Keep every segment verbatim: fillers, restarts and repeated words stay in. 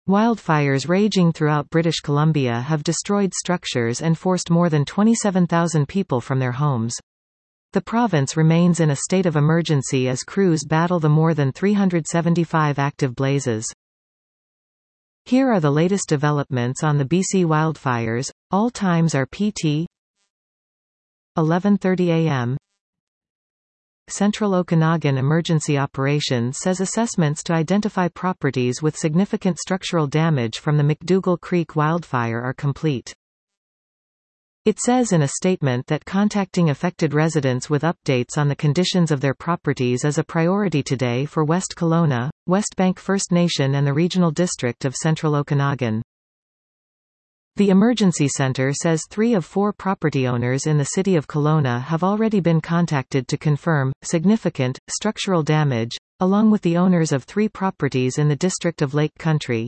Wildfires raging throughout British Columbia have destroyed structures and forced more than twenty-seven thousand people from their homes. The province remains in a state of emergency as crews battle the more than three hundred seventy-five active blazes. Here are the latest developments on the B C wildfires. All times are P T eleven thirty a m Central Okanagan Emergency Operations says assessments to identify properties with significant structural damage from the McDougall Creek wildfire are complete. It says in a statement that contacting affected residents with updates on the conditions of their properties is a priority today for West Kelowna, Westbank First Nation and the Regional District of Central Okanagan. The Emergency Centre says three of four property owners in the city of Kelowna have already been contacted to confirm significant structural damage, along with the owners of three properties in the district of Lake Country.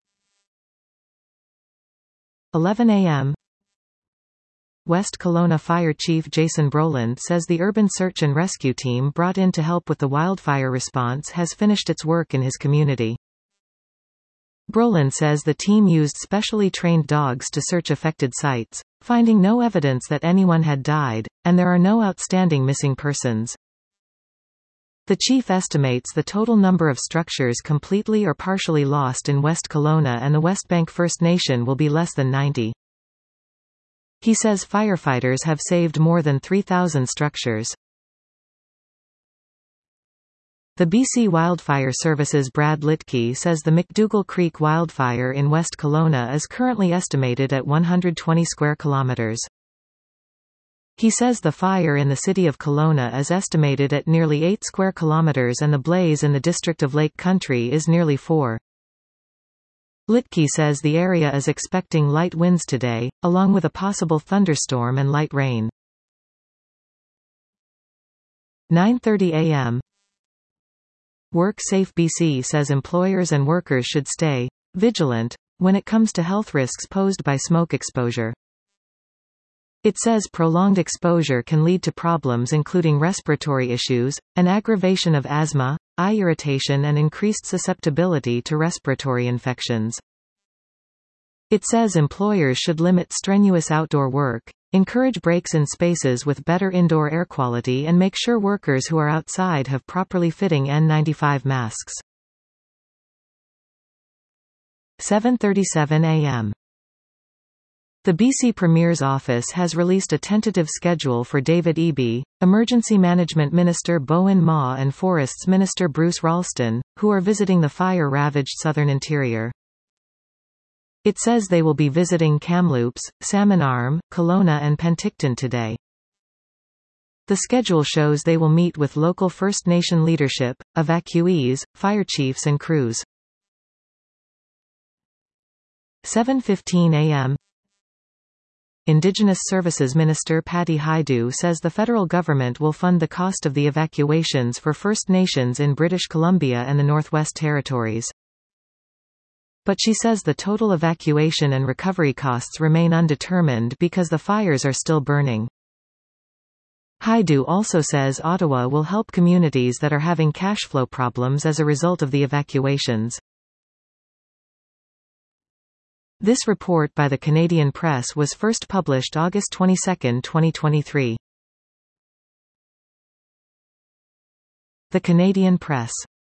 eleven a m West Kelowna Fire Chief Jason Brolin says the urban search and rescue team brought in to help with the wildfire response has finished its work in his community. Brolin says the team used specially trained dogs to search affected sites, finding no evidence that anyone had died, and there are no outstanding missing persons. The chief estimates the total number of structures completely or partially lost in West Kelowna and the Westbank First Nation will be less than ninety. He says firefighters have saved more than three thousand structures. The B C Wildfire Service's Brad Litke says the McDougall Creek wildfire in West Kelowna is currently estimated at one hundred twenty square kilometers. He says the fire in the city of Kelowna is estimated at nearly eight square kilometers and the blaze in the district of Lake Country is nearly four. Litke says the area is expecting light winds today, along with a possible thunderstorm and light rain. nine thirty a m WorkSafe B C says employers and workers should stay vigilant when it comes to health risks posed by smoke exposure. It says prolonged exposure can lead to problems including respiratory issues, an aggravation of asthma, eye irritation and increased susceptibility to respiratory infections. It says employers should limit strenuous outdoor work, encourage breaks in spaces with better indoor air quality and make sure workers who are outside have properly fitting N ninety-five masks. seven thirty-seven a m The B C Premier's office has released a tentative schedule for David Eby, Emergency Management Minister Bowen Ma and Forests Minister Bruce Ralston, who are visiting the fire-ravaged southern interior. It says they will be visiting Kamloops, Salmon Arm, Kelowna and Penticton today. The schedule shows they will meet with local First Nation leadership, evacuees, fire chiefs and crews. seven fifteen a m Indigenous Services Minister Patty Hajdu says the federal government will fund the cost of the evacuations for First Nations in British Columbia and the Northwest Territories. But she says the total evacuation and recovery costs remain undetermined because the fires are still burning. Hajdu also says Ottawa will help communities that are having cash flow problems as a result of the evacuations. This report by the Canadian Press was first published August twenty-second, twenty twenty-three. The Canadian Press.